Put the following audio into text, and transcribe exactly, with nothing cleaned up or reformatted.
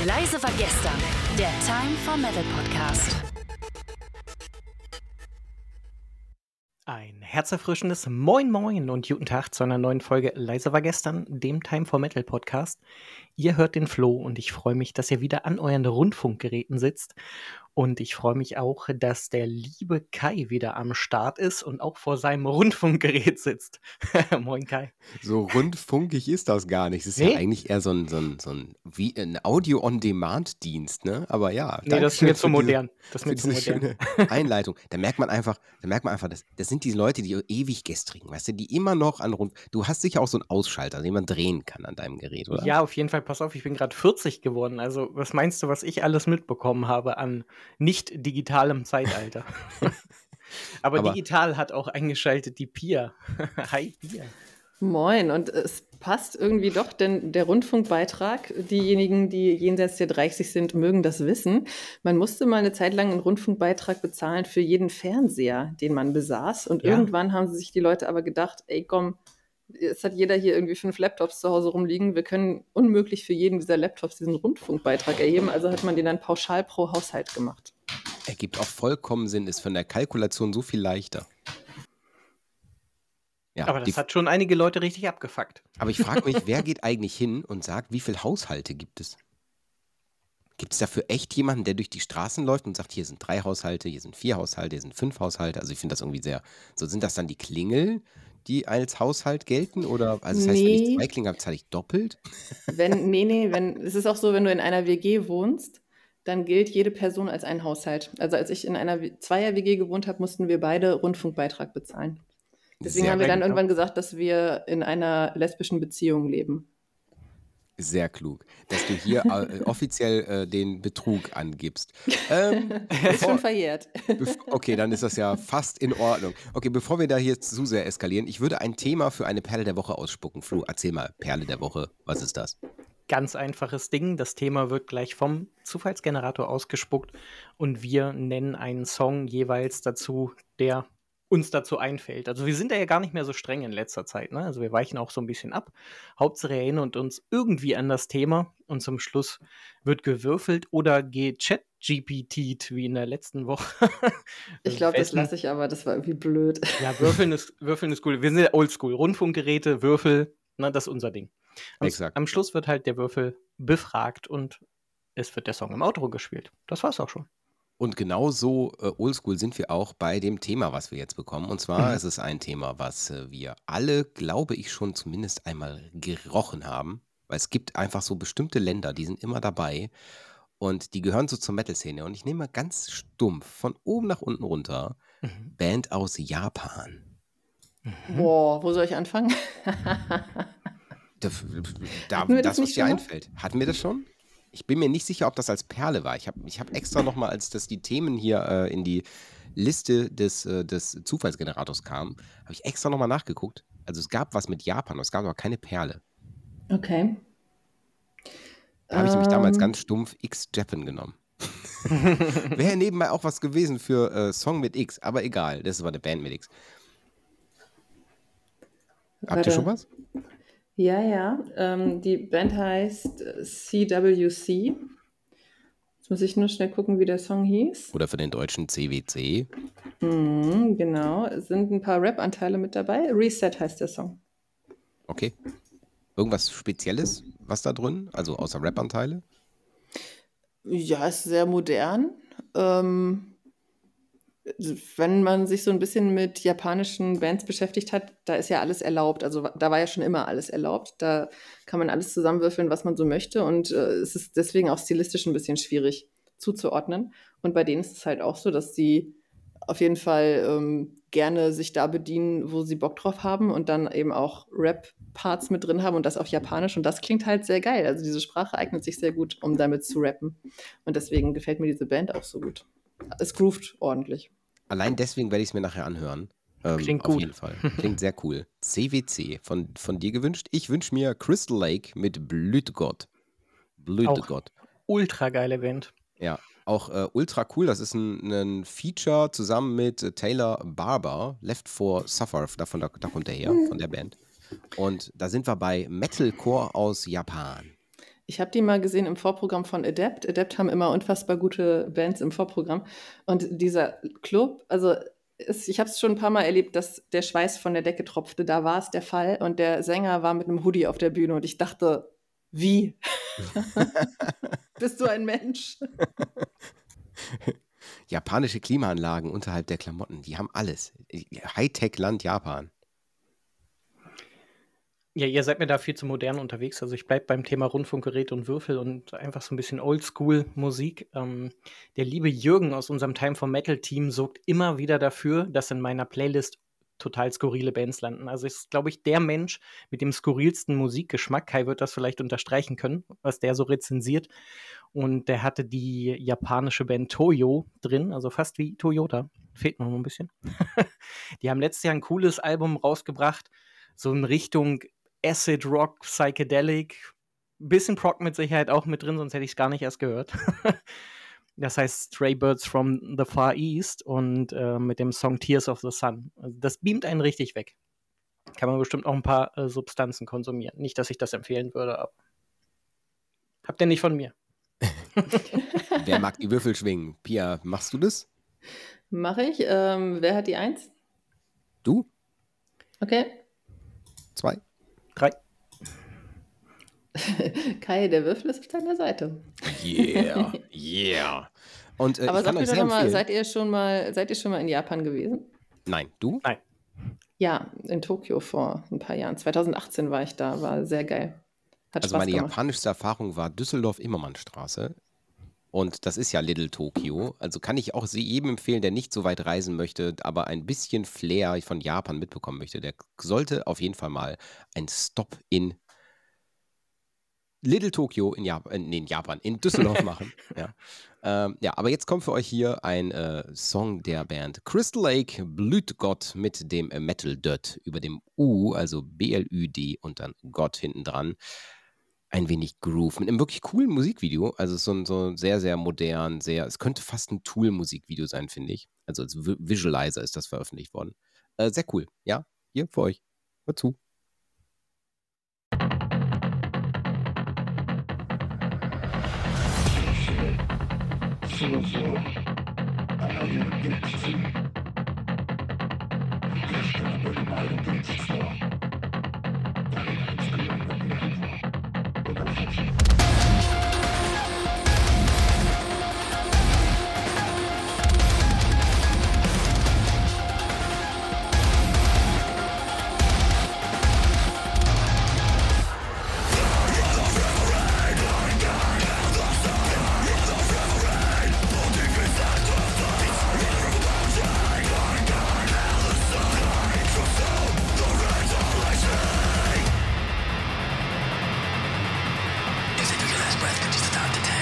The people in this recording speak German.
Leise war gestern, der Time for Metal Podcast. Ein herzerfrischendes Moin Moin und guten Tag zu einer neuen Folge Leise war gestern, dem Time for Metal Podcast. Ihr hört den Flo und ich freue mich, dass ihr wieder an euren Rundfunkgeräten sitzt. Und ich freue mich auch, dass der liebe Kai wieder am Start ist und auch vor seinem Rundfunkgerät sitzt. Moin Kai. So rundfunkig ist das gar nicht. Es ist Nee? ja eigentlich eher so ein, so ein, so ein, wie ein Audio-on-Demand-Dienst, ne? Aber ja, Nee, das ist mir zu für diese, modern. Das ist mir für zu diese modern. schöne Einleitung. Da merkt man einfach, da merkt man einfach, das, das sind die Leute, die ewig gestrigen, weißt du, die immer noch an Rund. Du hast sicher auch so einen Ausschalter, den man drehen kann an deinem Gerät, oder? Ja, auf jeden Fall. Pass auf, ich bin gerade vierzig geworden. Also, was meinst du, was ich alles mitbekommen habe an nicht digitalem Zeitalter? Aber, Aber digital hat auch eingeschaltet die Pia. Hi, Pia. Moin, und es passt irgendwie doch, denn der Rundfunkbeitrag, diejenigen, die jenseits der dreißig sind, mögen das wissen. Man musste mal eine Zeit lang einen Rundfunkbeitrag bezahlen für jeden Fernseher, den man besaß. Und Ja. irgendwann haben sich die Leute aber gedacht, ey komm, jetzt hat jeder hier irgendwie fünf Laptops zu Hause rumliegen. Wir können unmöglich für jeden dieser Laptops diesen Rundfunkbeitrag erheben. Also hat man den dann pauschal pro Haushalt gemacht. ergibt auch vollkommen Sinn, ist von der Kalkulation so viel leichter. Ja, Aber das die, hat schon einige Leute richtig abgefuckt. aber ich frage mich, wer geht eigentlich hin und sagt, wie viele Haushalte gibt es? Gibt es dafür echt jemanden, der durch die Straßen läuft und sagt, hier sind drei Haushalte, hier sind vier Haushalte, hier sind fünf Haushalte? Also ich finde das irgendwie sehr, so sind das dann die Klingel, die als Haushalt gelten? Oder, also das heißt, wenn ich Nee. zwei Klingel habe, zahle ich doppelt? Wenn, nee, nee, wenn, es ist auch so, wenn du in einer W G wohnst, dann gilt jede Person als ein Haushalt. Also als ich in einer W- Zweier-W G gewohnt habe, mussten wir beide Rundfunkbeitrag bezahlen. Deswegen Sehr haben wir dann gut, ja. irgendwann gesagt, dass wir in einer lesbischen Beziehung leben. Sehr klug, dass du hier äh, offiziell äh, den Betrug angibst. Ähm, Ist bevor, schon verjährt. bev- okay, dann ist das ja fast in Ordnung. Okay, bevor wir da hier zu sehr eskalieren, ich würde ein Thema für eine Perle der Woche ausspucken. Flo, erzähl mal, Perle der Woche, was ist das? Ganz einfaches Ding. Das Thema wird gleich vom Zufallsgenerator ausgespuckt und wir nennen einen Song jeweils dazu, der uns dazu einfällt. Also wir sind da ja gar nicht mehr so streng in letzter Zeit, ne? Also wir weichen auch so ein bisschen ab. Hauptsache er erinnert uns irgendwie an das Thema und zum Schluss wird gewürfelt oder ge-Chat-G P T'd wie in der letzten Woche. Ich glaube, das Wessen- lasse ich aber, das war irgendwie blöd. Ja, Würfeln ist, Würfeln ist cool. Wir sind ja oldschool. Rundfunkgeräte, Würfel, na, das ist unser Ding. Am, Exakt. am Schluss wird halt der Würfel befragt und es wird der Song im Outro gespielt. Das war's auch schon. Und genau so äh, oldschool sind wir auch bei dem Thema, was wir jetzt bekommen. Und zwar Mhm. ist es ein Thema, was äh, wir alle, glaube ich, schon zumindest einmal gerochen haben. Weil es gibt einfach so bestimmte Länder, die sind immer dabei. Und die gehören so zur Metal-Szene. Und ich nehme mal ganz stumpf von oben nach unten runter Mhm. Band aus Japan. Boah, wo soll ich anfangen? Da, da, Hatten wir das, das was nicht dir schon mal? einfällt. Hatten wir das schon? Ich bin mir nicht sicher, ob das als Perle war. Ich habe ich hab extra nochmal, als das die Themen hier äh, in die Liste des, äh, des Zufallsgenerators kamen, habe ich extra nochmal nachgeguckt. Also es gab was mit Japan, es gab aber keine Perle. Okay. Da habe ich nämlich damals Ähm, ganz stumpf X-Japan genommen. Wäre nebenbei auch was gewesen für äh, Song mit X, aber egal, das war eine Band mit X. Habt Warte. ihr schon was? Ja, ja. Ähm, die Band heißt äh, C W C. Jetzt muss ich nur schnell gucken, wie der Song hieß. Oder für den deutschen C W C. Mhm, genau. Es sind ein paar Rap-Anteile mit dabei. Reset heißt der Song. Okay. Irgendwas Spezielles, was da drin? Also außer Rap-Anteile? Ja, ist sehr modern. Ähm, wenn man sich so ein bisschen mit japanischen Bands beschäftigt hat, da ist ja alles erlaubt. Also da war ja schon immer alles erlaubt. Da kann man alles zusammenwürfeln, was man so möchte. Und äh, es ist deswegen auch stilistisch ein bisschen schwierig zuzuordnen. Und bei denen ist es halt auch so, dass sie auf jeden Fall ähm, gerne sich da bedienen, wo sie Bock drauf haben und dann eben auch Rap-Parts mit drin haben und das auf Japanisch. Und das klingt halt sehr geil. Also diese Sprache eignet sich sehr gut, um damit zu rappen. Und deswegen gefällt mir diese Band auch so gut. Es groovt ordentlich. Allein deswegen werde ich es mir nachher anhören. Ähm, Klingt auf gut. jeden Fall. Klingt sehr cool. C W C, von, von dir gewünscht. Ich wünsche mir Crystal Lake mit Blütegott. Blütegott. Ultra geile Band. Ja, auch äh, ultra cool. Das ist ein, ein Feature zusammen mit äh, Taylor Barber, Left for Suffer, davon, da, da kommt er her, von der Band. Und da sind wir bei Metalcore aus Japan. Ich habe die mal gesehen im Vorprogramm von Adept. Adept haben immer unfassbar gute Bands im Vorprogramm. Und dieser Club, also ist, ich habe es schon ein paar Mal erlebt, dass der Schweiß von der Decke tropfte. Da war es der Fall. Und der Sänger war mit einem Hoodie auf der Bühne. Und ich dachte, wie? Bist du ein Mensch? Japanische Klimaanlagen unterhalb der Klamotten, die haben alles. Hightech-Land Japan. Ja, ihr seid mir da viel zu modern unterwegs. Also ich bleibe beim Thema Rundfunkgerät und Würfel und einfach so ein bisschen Oldschool-Musik. Ähm, der liebe Jürgen aus unserem Time for Metal-Team sorgt immer wieder dafür, dass in meiner Playlist total skurrile Bands landen. Also ist, glaube ich, der Mensch mit dem skurrilsten Musikgeschmack. Kai wird das vielleicht unterstreichen können, was der so rezensiert. Und der hatte die japanische Band Toyo drin, also fast wie Toyota. Fehlt noch ein bisschen. Die haben letztes Jahr ein cooles Album rausgebracht, so in Richtung Acid Rock, Psychedelic, bisschen Prog mit Sicherheit auch mit drin, sonst hätte ich es gar nicht erst gehört. Das heißt Stray Birds from the Far East und äh, mit dem Song Tears of the Sun. Also das beamt einen richtig weg. Kann man bestimmt auch ein paar äh, Substanzen konsumieren. Nicht, dass ich das empfehlen würde, aber habt ihr nicht von mir. Wer mag die Würfel schwingen? Pia, machst du das? Mache ich. Ähm, wer hat die Eins? Du? Okay. Zwei. Drei. Kai, der Würfel ist auf deiner Seite. Yeah, yeah. Und, äh, Aber ich kann sag mir euch doch sehr noch mal, empfehlen- seid ihr schon mal, seid ihr schon mal in Japan gewesen? Nein, du? Nein. Ja, in Tokio vor ein paar Jahren. zwanzig achtzehn war ich da, war sehr geil. Hat Also Spaß meine gemacht. japanischste Erfahrung war Düsseldorf-Immermannstraße. Und das ist ja Little Tokyo. Also kann ich auch sie jedem empfehlen, der nicht so weit reisen möchte, aber ein bisschen Flair von Japan mitbekommen möchte. Der sollte auf jeden Fall mal einen Stop in Little Tokyo in Japan, äh, nee, in Japan, in Düsseldorf machen. Ja. Ähm, ja, aber jetzt kommt für euch hier ein äh, Song der Band Crystal Lake, Blütgott mit dem äh, Metal Dirt über dem U, also B L Ü D und dann Gott hinten dran. Ein wenig Groove mit einem wirklich coolen Musikvideo. Also so ein so sehr, sehr modern, sehr, es könnte fast ein Tool-Musikvideo sein, finde ich. Also als Vi- Visualizer ist das veröffentlicht worden. Äh, sehr cool. Ja, hier für euch. Hört zu. As if your last breath could just stop the time.